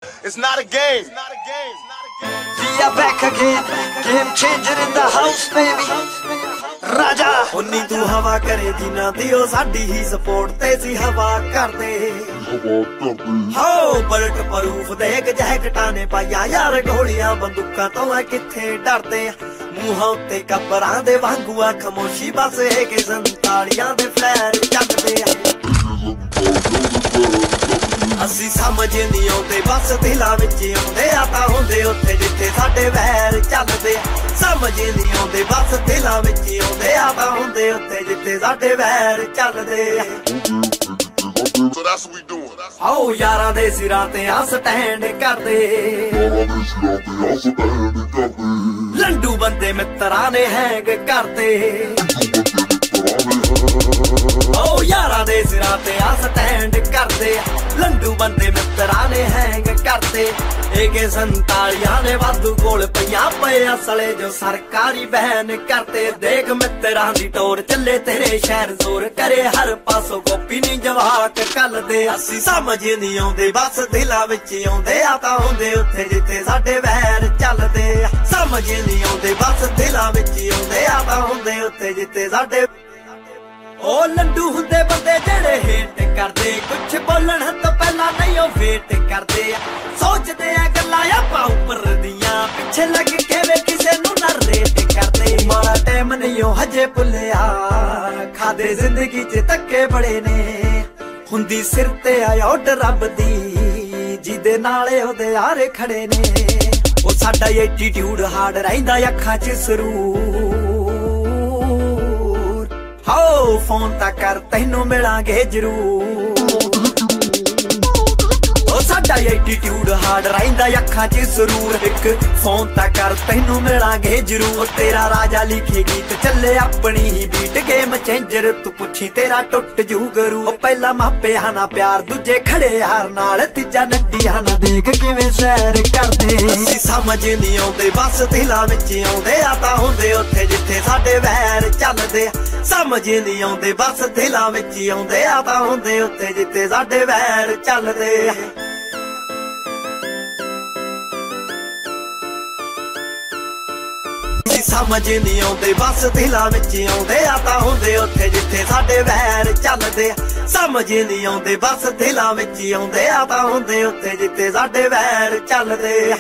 It's not a game. It's not a game. It's not a game. We are back again. Game changer in the house, baby. ਰਾਜਾ ਉਨੀ ਤੂੰ ਹਵਾ ਕਰੇ ਜਿਨਾ ਦੀ ਉਹ ਸਾਡੀ ਹੀ ਸਪੋਰਟ ਤੇ ਸੀ ਹਵਾ ਕਰਦੇ ਹੋ ਬਲਟ ਪ੍ਰੂਫ ਦੇ ਇੱਕ ਜੈਕਟਾਂ ਨੇ ਪਾਇਆ ਯਾਰ ਗੋਲੀਆਂ ਬੰਦੂਕਾਂ ਤੋਂ ਆ ਕਿੱਥੇ ਡਰਦੇ ਮੂੰਹਾਂ ਉੱਤੇ ਕਬਰਾਂ ਦੇ ਵਾਂਗੂ ਆ ਖਮੋਸ਼ੀ ਬਸ ਇਹ ਕਿ ਸੰਤਾਲੀਆਂ ਦੇ ਫਲੈਰ ਚੱਲਦੇ ਆ ਅਸੀਂ ਸਮਝ ਨਹੀਂ ਆਉਂਦੇ ਬਸ ਦਿਲਾਂ ਵਿੱਚ ਆਉਂਦੇ ਆ ਤਾਂ ਹੁੰਦੇ ਉੱਥੇ ਜਿੱਥੇ ਸਾਡੇ ਵੈਰ ਚੱਲਦੇ ਸਮਝ ਨਹੀਂ ਆਉਂਦੇ ਬਸ ਦਿਲਾਂ ਵਿੱਚ ਆਉਂਦੇ ਆ ਤਾਂ ਹੁੰਦੇ ਉੱਥੇ ਜਿੱਥੇ ਸਾਡੇ ਵੈਰ ਚੱਲਦੇ So that's what we doing. ਆਓ ਯਾਰਾਂ ਦੇ ਸਿਰਾਂ ਤੇ ਆ ਸਟੈਂਡ ਕਰਦੇ ਲੰਡੂ ਬੰਦੇ ਮਿੱਤਰਾਂ ਨੇ ਹੈਂਗ ਕਰਦੇ ਓ ਯਾਰਾਂ ਦੇ ਸਿਰਾਂ ਤੇ ਆ ਸਟੈਂਡ ਕਰਦੇ ਲੰਡੂ ਬੰਦੇ ਮਿੱਤਰਾਂ ਨੇ ਹੈਂਗ ਕਰਦੇ ਏਕੇ 47 ਨੇ ਵਾਧੂ ਕੋਲ ਪਈਆਂ ਪਏ ਅਸਲੇ ਜੋ ਸਰਕਾਰੀ ਬਹਿਨ ਕਰਦੇ ਦੇਖ ਮਿੱਤਰਾਂ ਦੀ ਟੋਰ ਚੱਲੇ ਤੇਰੇ ਸ਼ਹਿਰ ਜ਼ੋਰ ਕਰੇ ਹਰ ਪਾਸੋਂ ਗੋਪੀ ਨਹੀਂ ਜਵਾਕ ਕੱਲਦੇ ਅਸੀਂ ਸਮਝ ਨਹੀਂ ਆਉਂਦੇ ਬਸ ਦਿਲਾਂ ਵਿੱਚ ਆਉਂਦੇ ਆ ਤਾਂ ਹੁੰਦੇ ਉੱਥੇ ਜਿੱਥੇ ਸਾਡੇ ਵੈਰ ਚੱਲਦੇ ਸਮਝ ਨਹੀਂ ਆਉਂਦੇ ਬਸ ਦਿਲਾਂ ਵਿੱਚ ਆਉਂਦੇ ਆ ਤਾਂ ਹੁੰਦੇ ਉੱਥੇ ਜਿੱਥੇ ਸਾਡੇ ਉਹ ਲੰਡੂ ਹੁੰਦੇ ਬੰਦੇ ਜਿਹੜੇ ਹੇਟ ਕਰਦੇ ਕੁਛ ਬੋਲਣ ਤੋਂ ਪਹਿਲਾਂ ਨਹੀਂ ਉਹ ਵੇਟ ਕਰਦੇ ਸੋਚਦੇ ਆ ਗੱਲਾਂ ਆਪਾਂ ਉੱਪਰ ਦੀਆਂ ਪਿੱਛੇ ਲੱਗ ਕੇ ਵੇ ਕਿਸੇ ਨੂੰ ਨਾ ਰੇਟ ਕਰਦੇ ਮਾੜਾ ਟਾਈਮ ਨਹੀਂ ਉਹ ਹਜੇ ਭੁੱਲਿਆ ਖਾਦੇ ਜ਼ਿੰਦਗੀ 'ਚ ਧੱਕੇ ਬੜੇ ਨੇ ਹੁੰਦੀ ਸਿਰ ਤੇ ਆ ਆਰਡਰ ਰੱਬ ਦੀ ਜਿਹਦੇ ਨਾਲੇ ਉਹਦੇ ਆਰੇ ਖੜੇ ਨੇ ਉਹ ਸਾਡਾ ਐਟੀਟਿਊਡ ਹਾਰਡ ਰਹਿੰਦਾ ਅੱਖਾਂ 'ਚ ਸਰੂਰ ਹੋ ਫੋਨ ਤਾਂ ਕਰ ਤੈਨੂੰ ਮਿਲਾਂਗੇ ਜ਼ਰੂਰ ਉਹ ਸਾਡਾ ਐਟੀਟਿਊਡ ਹਾਰਡ ਰਹਿੰਦਾ ਅੱਖਾਂ 'ਚ ਸਰੂਰ ਇੱਕ ਫੋਨ ਤਾਂ ਕਰ ਤੈਨੂੰ ਮਿਲਾਂਗੇ ਜ਼ਰੂਰ ਤੇਰਾ ਰਾਜਾ ਲਿਖੇ ਗੀਤ ਚੱਲੇ ਆਪਣੀ ਹੀ ਬੀਟ ਗੇਮ ਚੇਂਜਰ ਤੂੰ ਪੁੱਛੀ ਤੇਰਾ ਟੁੱਟ ਜੂ ਗਰੂ ਉਹ ਪਹਿਲਾ ਮਾਪਿਆਂ ਨਾਲ ਪਿਆਰ ਦੂਜੇ ਖੜੇ ਹਾਰ ਨਾਲ ਤੀਜਾ ਨੱਡੀਆਂ ਨਾਲ ਦੇਖ ਕਿਵੇਂ ਸੈਰ ਕਰਦੇ ਅਸੀਂ ਸਮਝ ਨਹੀਂ ਆਉਂਦੇ ਬਸ ਦਿਲਾਂ ਵਿੱਚ ਆਉਂਦੇ ਆ ਤਾਂ ਹੁੰਦੇ ਉੱਥੇ ਜਿੱਥੇ ਸਾਡੇ ਵੈਰ ਚੱਲਦੇ ਸਮਝ ਨਹੀਂ ਆਉਂਦੇ ਬਸ ਦਿਲਾਂ ਵਿੱਚ ਆਉਂਦੇ ਆ ਤਾਂ ਹੁੰਦੇ ਉੱਥੇ ਜਿੱਥੇ ਸਾਡੇ ਵੈਰ ਚੱਲਦੇ ਸਮਝ ਨਹੀਂ ਆਉਂਦੇ ਬਸ ਦਿਲਾਂ ਵਿੱਚ ਆਉਂਦੇ ਆ ਤਾਂ ਹੁੰਦੇ ਉੱਥੇ ਜਿੱਥੇ ਸਾਡੇ ਵੈਰ ਚੱਲਦੇ ਸਮਝ ਨਹੀਂ ਆਉਂਦੇ ਬਸ ਦਿਲਾਂ ਵਿੱਚ ਆਉਂਦੇ ਆ ਤਾਂ ਹੁੰਦੇ ਉੱਥੇ ਜਿੱਥੇ ਸਾਡੇ ਵੈਰ ਚੱਲਦੇ